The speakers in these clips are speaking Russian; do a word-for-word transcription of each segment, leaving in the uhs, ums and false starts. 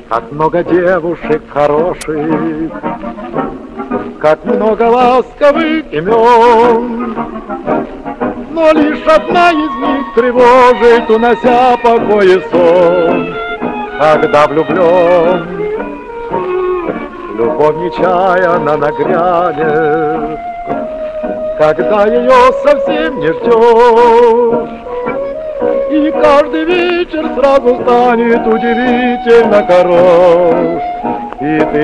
Как много девушек хороших, как много ласковых имен, но лишь одна из них тревожит, унося покой и сон. Когда влюблен, любовь нечаянно нагрянет, когда ее совсем не ждешь, и каждый вечер сразу станет удивительно хорош. И ты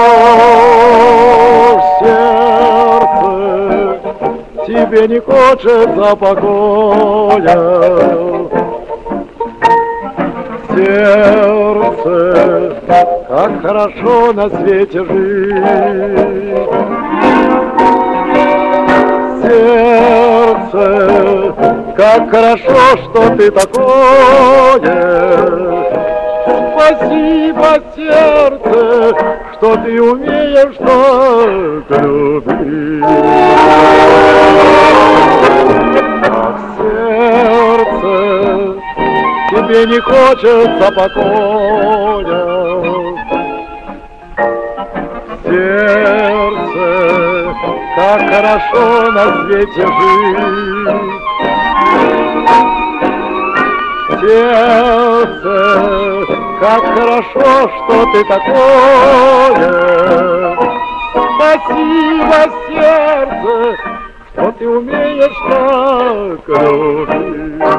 поешь, сердце, тебе не хочется покоя. Сердце, как хорошо на свете жить. Сердце, как хорошо, что ты такое. Спасибо, сердце, что ты умеешь так любить. Ах, сердце, тебе не хочется покоя. Сердце, как хорошо на свете жить. Сердце, как хорошо, что ты такое. Спасибо, сердце, что ты умеешь так любить.